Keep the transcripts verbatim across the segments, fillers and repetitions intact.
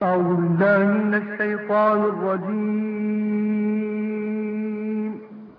أعوذ بالله من الشيطان الرجيم.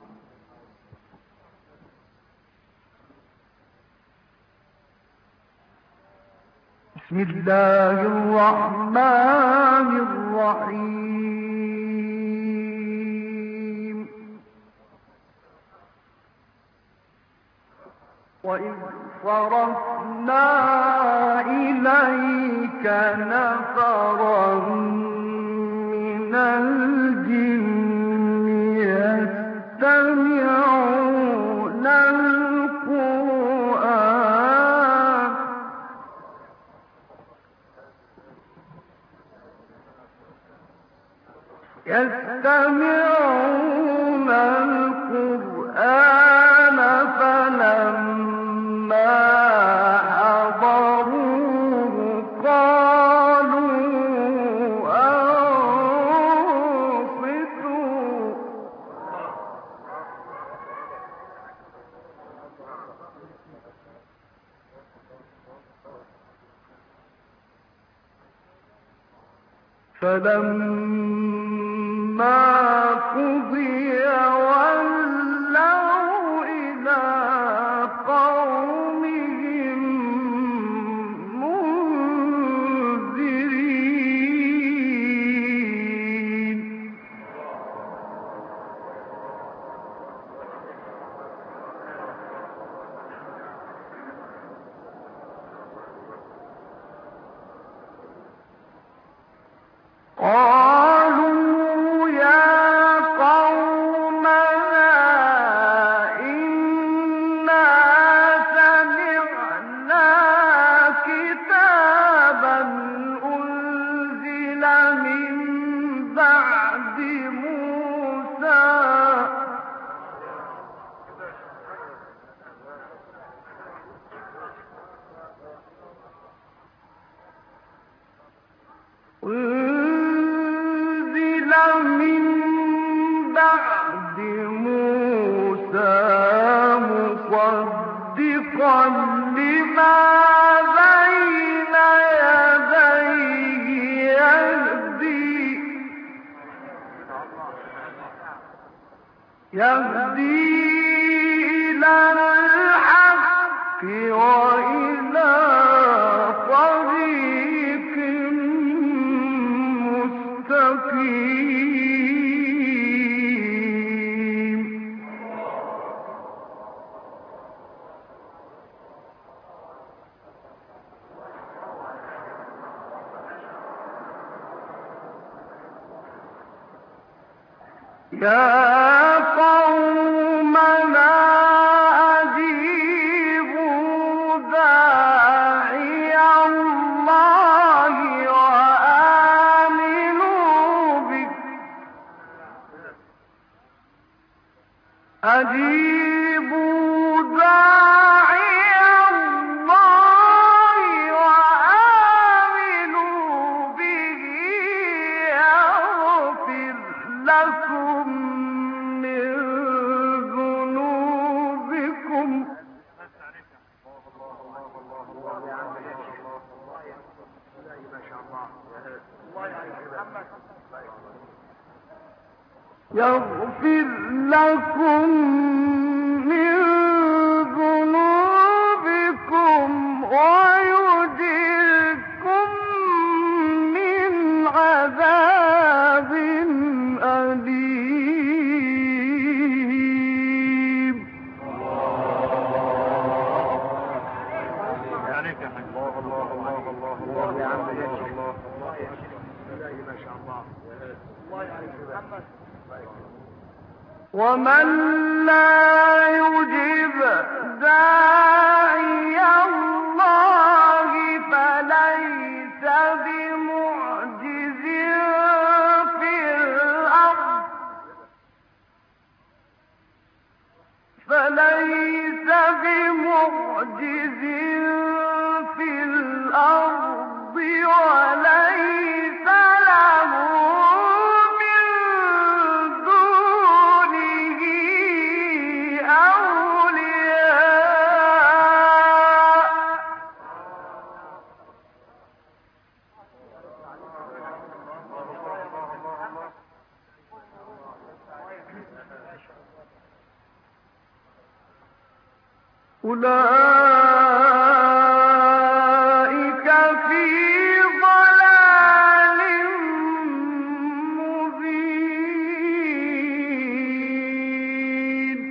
بسم الله الرحمن الرحيم. وإذ صرفنا إليك نفرا من الجن يستمعون القرآن يستمعون القرآن فلما حضروه قالوا أنصتوا فلما قضي ولوا إلى قومهم منذرين. قالوا يا قومنا إنا سمعنا كتابا أنزل من بعد موسى أنزل من بعد موسى مصدقا لما بين يديه يهدي يهدي إلى الحق وإلى طريق مستقيم. يا قومنا أجيبوا داعي الله وآمنوا به أجيبوا داعي الله وآمنوا به يغفر لكم من ذنوبكم يغفر لكم من ذنوبكم ويجركم من عذاب أليم. ومن لا يجب داعي الله فليس بمعجز في الأرض فليس بمعجز في الأرض وليس له من دونه أولياء أولئك في ضلال مبين.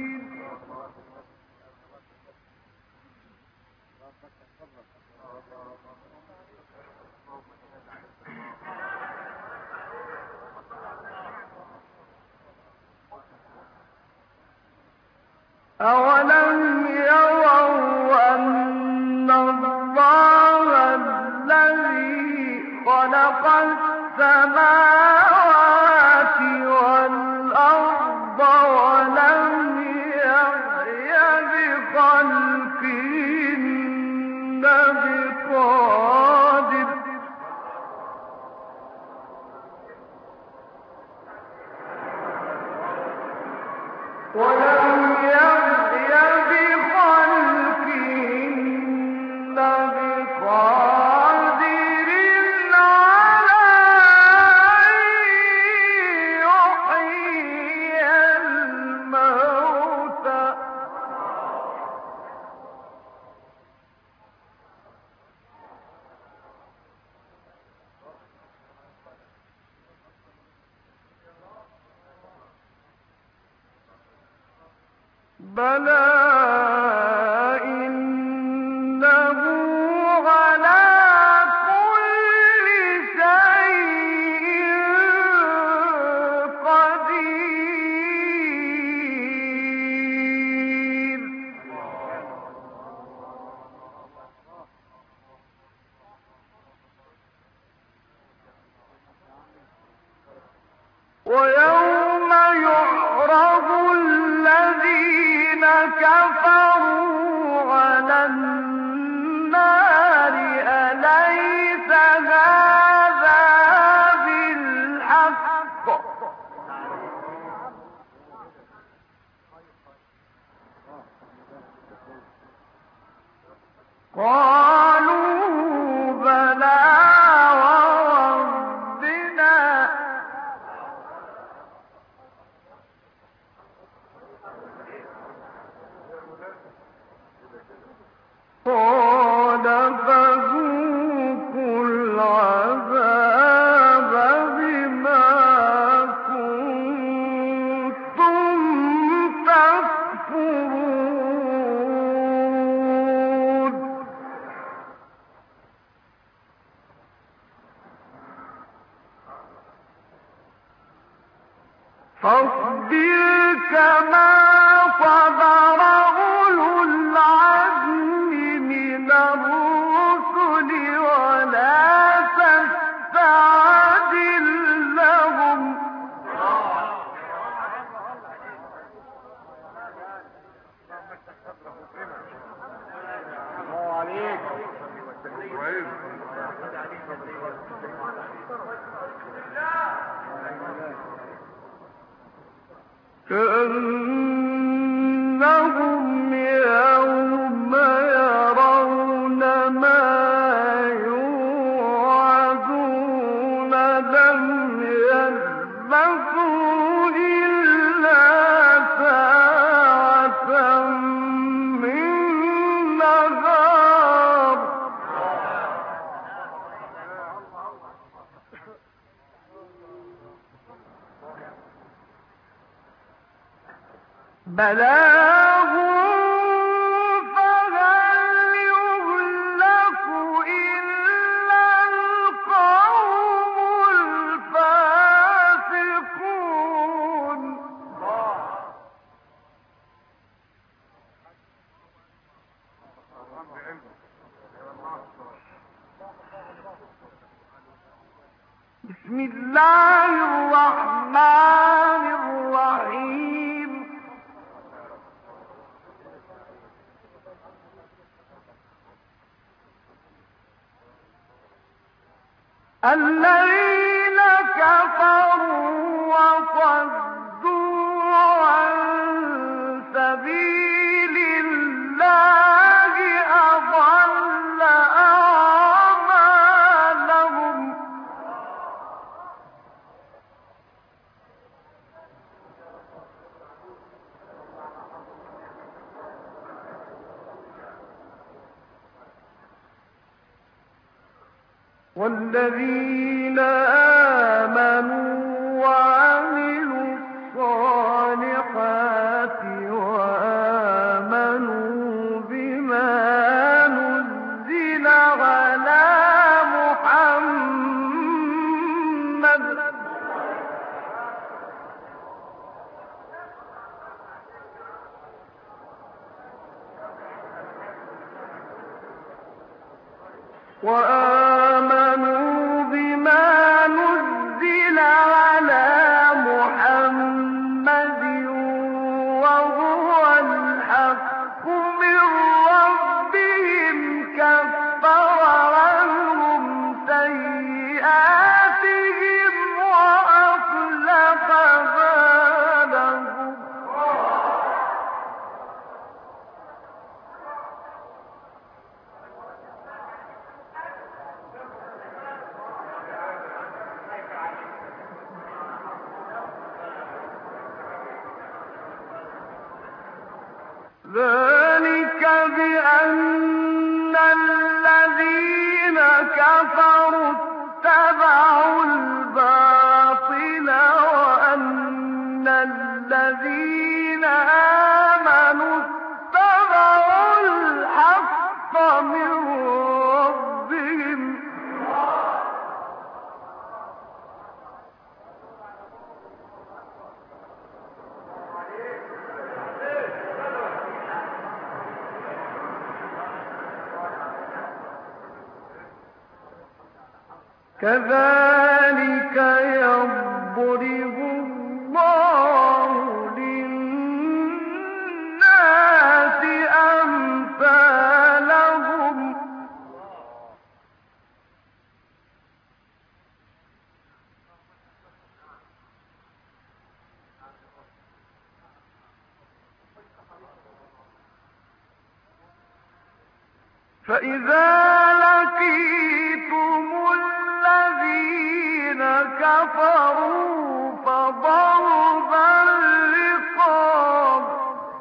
أولم يروا أن الله الذي خلق السماوات والأرض ولم يعي بخلقهن بقادر ولم يعي بخلقهن بقادر على أن يحيي الموتى بلى إنه على كل شيء قدير. ويوم يعرض الذين كفروا على النار أليس هذا بالحق قالوا بلى وربنا قال فذوقوا العذاب بما كنتم تكفرون. فاصبر كما صبر أولو العزم من الرسل ولا تستعجل لهم كأنهم يوم يرون ما يوعدون لم يلبثوا إلا ساعة من نهار بلاغ فهل يهلك إلا القوم الفاسقون. بسم الله الرحمن الرحيم. الذين كفروا وصدوا عن سبيل الله أضل أعمالهم. والذين آمنوا وعملوا الصالحات وآمنوا بما نزل على محمد وآمنوا بما نزل على محمد وهو الحق من ربهم كفر عنهم سيئاتهم وأصلح بالهم ذلك بأن الذين كفروا اتبعوا الباطل وأن الذين آمنوا اتبعوا الحق من ربهم كذلك يضرب الله للناس أمثالهم فإذا لقيتم الذين كفروا فضرب الرقاب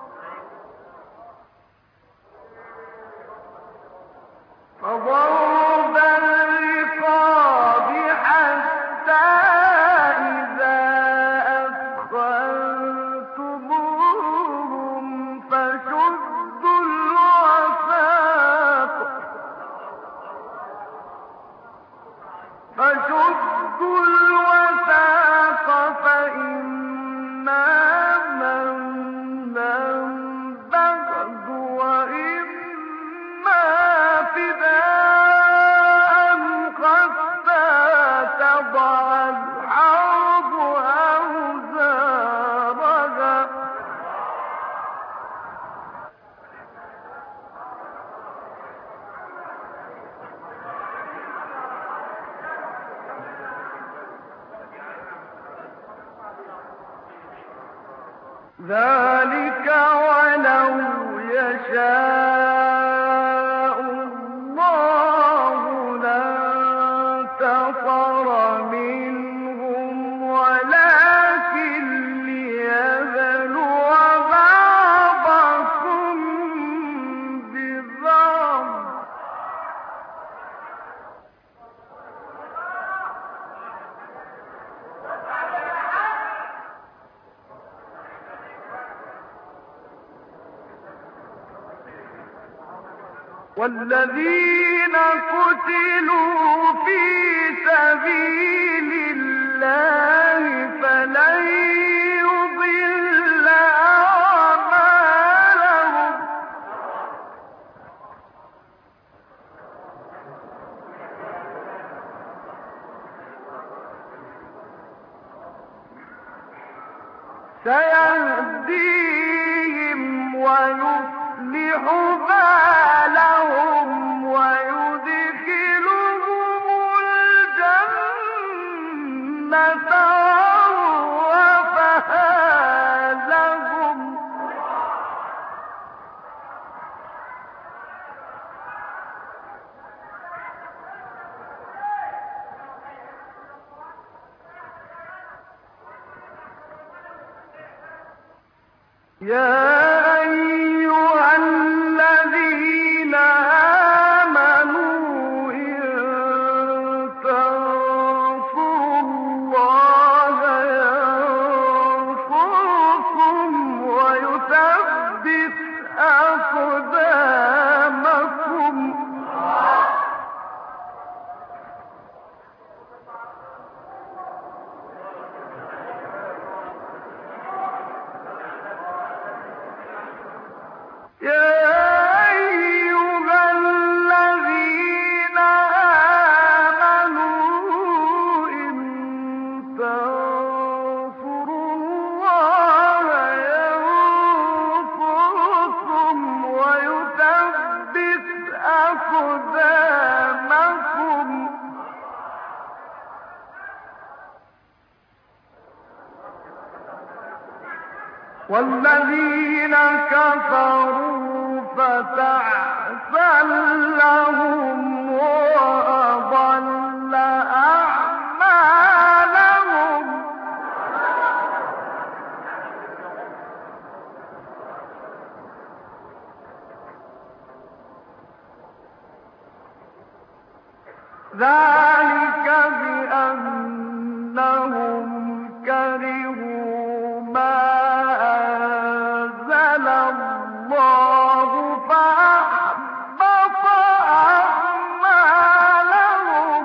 فضرب الرقاب حتى إذا أثخنتموهم فشدوا الوثاق فشدوا الوثاق فإما منا بعد وإما فداء حتى تضع الحرب أوزارها ذلك ولو يشاء الله لانتصر منهم ولكن ليبلو بعضكم ببعض والذين قتلوا في سبيل الله فلن يضل أعمالهم سيهديهم ويصلح بالهم ويدخلهم الجنة عرفها لهم يا أيها الذين آمنوا إن والذين كفروا فتعسا لهم وأضل أعمالهم ذلك بأنهم كرهوا ما أنزل الله فأحبط أعمالهم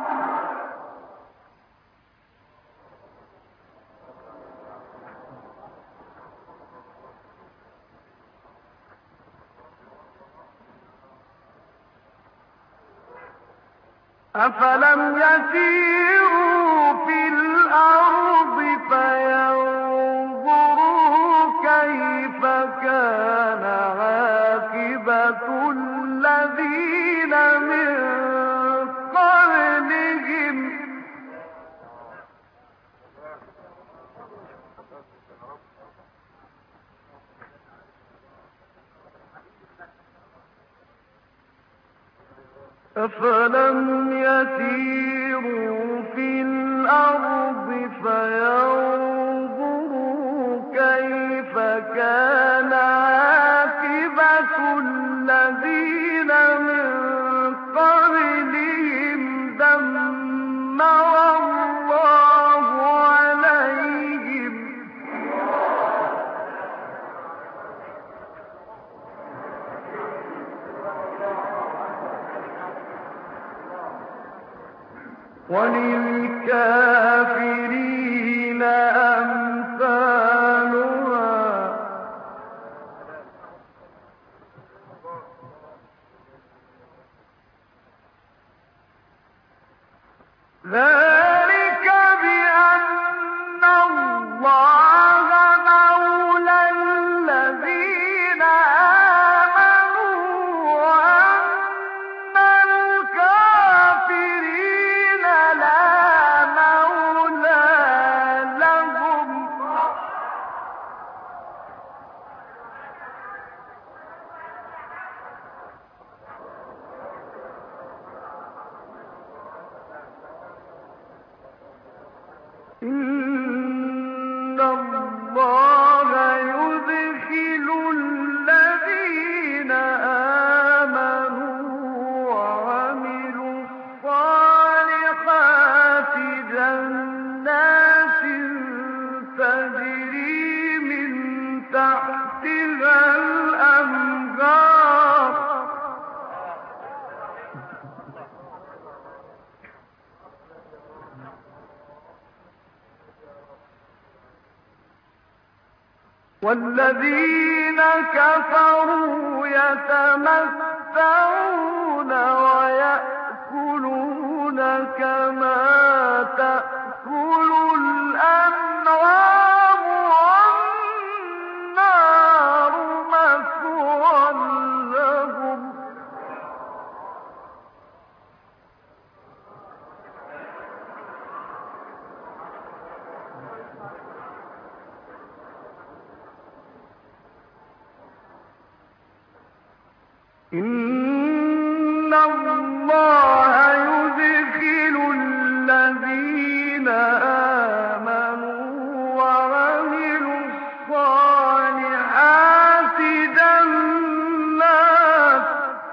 أفلم يسيروا في الأرض فينظروا كيف كان عاقبة الذين من قبلهم أفلم يسيروا في الأرض فينظروا كيف كان عاقبة الذين من قبلهم دمر الله عليهم وللكافرين أمثالها ذلك بأن الله مولى الذين آمنوا وأن الكافرين لا مولى لهم إن الله يدخل الذين آمنوا وعملوا الصالحات جنات تجري من تحتها الأنهار والذين كفروا يتمتعون ويأكلون كما تأكل الأنعام والنار مثوى لهم إن الله يدخل الذين آمنوا وعملوا الصالحات جنات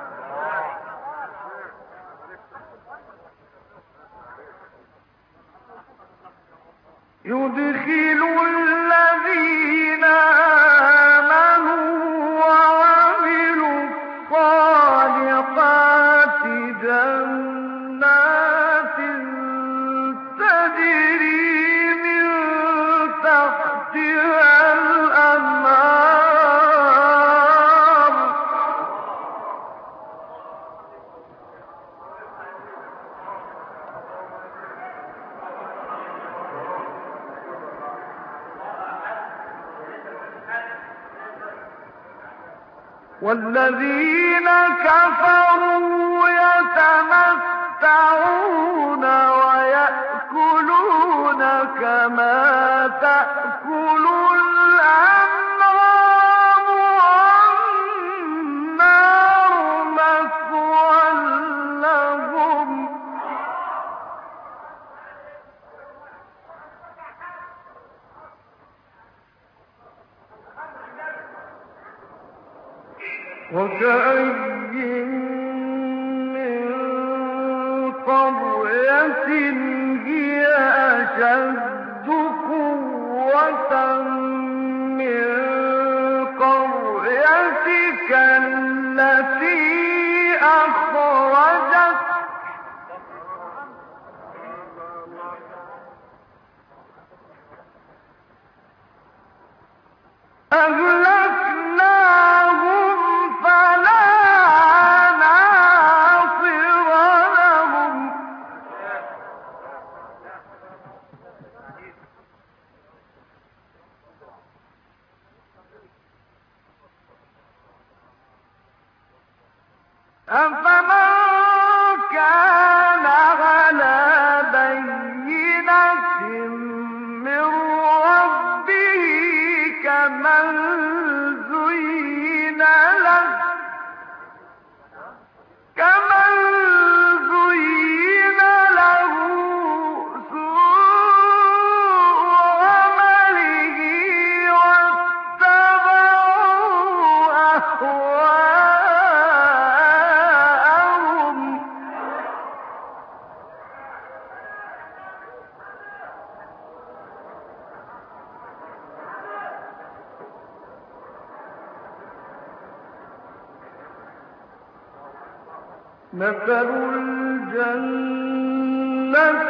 يدخل الذين آمنوا وعملوا الصالحات جنات تجري من تحتها الأنهار والذين كفروا يتمتعون ويأكلون كما تأكل الأنعام وكأين من قرية هي أشد قوة من قريتك التي أخرجت أهلكناهم فلا ناصر لهم أفمن كان على بينة من ربه كمن زين له كمن زين له سوء عمله واتبعوا أهواءهم مثل الجنة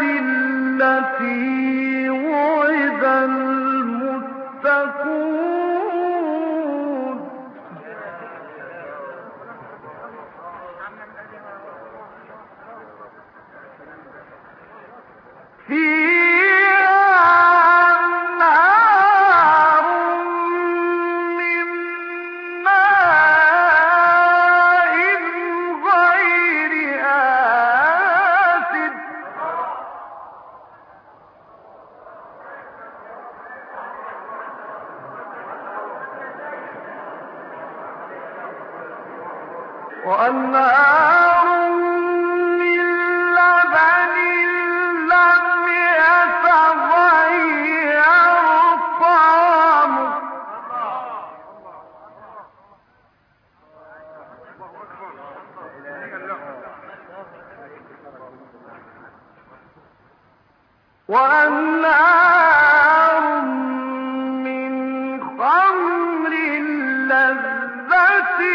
التي وعد المتقون فيها أنهار من ماء غير آسن وأنهار من لبن لم يتغير طعمه وأنهار من خمر لذة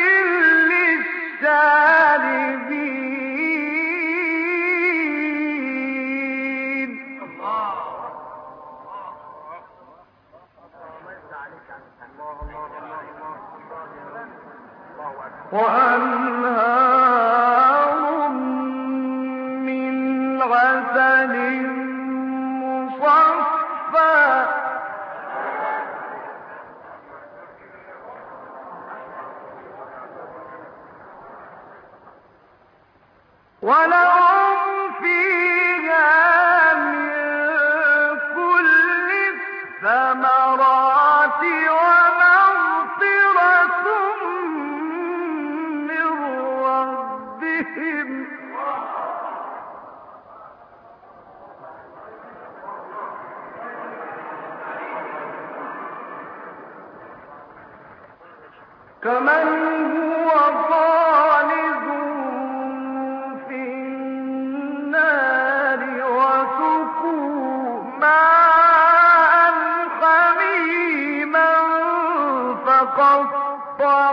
للشاربين وأنهار من عسل مصفى ولهم فيها من كل الثمرات ومغفرة من ربهم كمن هو خالد في النار وسقوا ماء حميما فقطع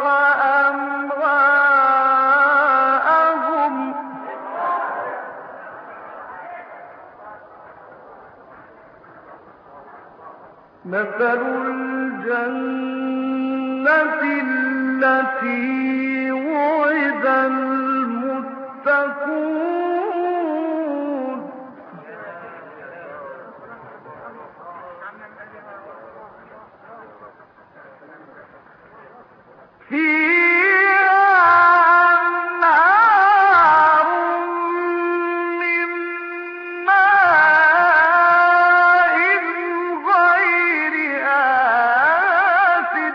أمعاءهم مثل الجنة التي وعد المتقون فيها أنهار من ماء غير آسن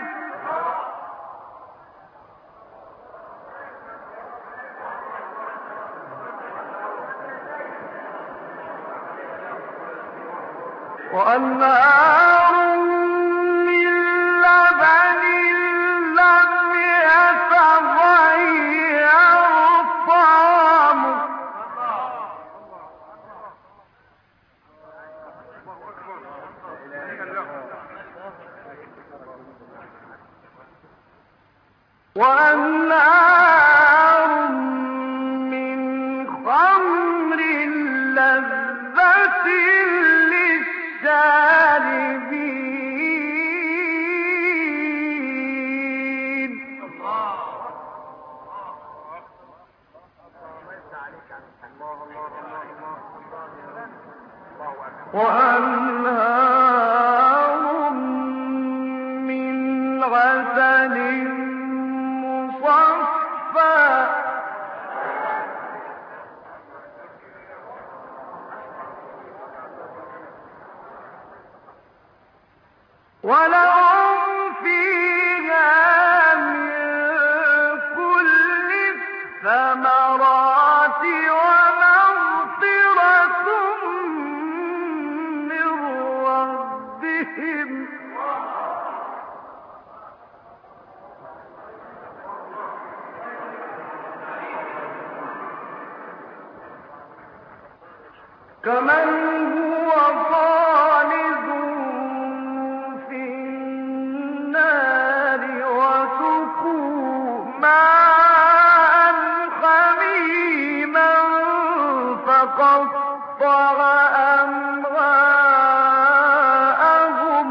وأنهار من لبن لم يتغير وأنهار من خمر لذة للشاربين وأنهار من عسل مصفى ولهم فيها من كل الثمرات ومغفرة من ربهم كمن هو خالد في النار وسقوا ماء حميما فقطع أمعاءهم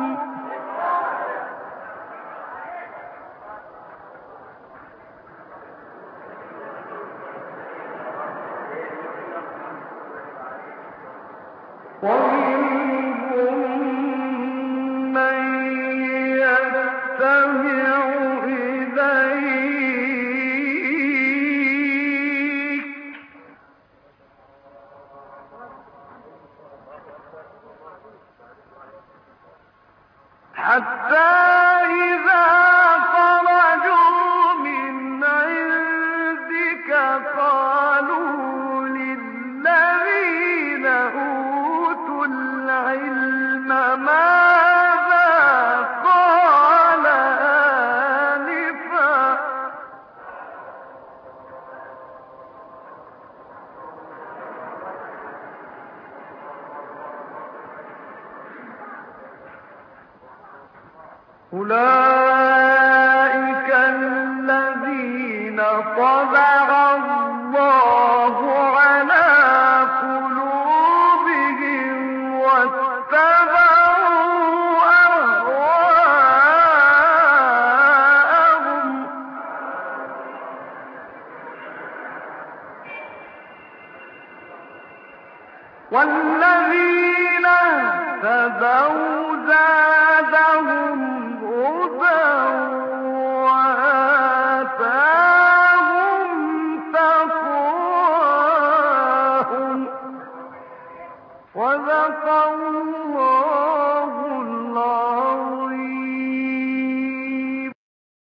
ومنهم من يستمع إليك حتى إذا خرجوا من عندك قالوا للذين أوتوا العلم ماذا قال آنفا أولئك الذين طبع الله على قلوبهم واتبعوا أهواءهم والذين اهتدوا زادهم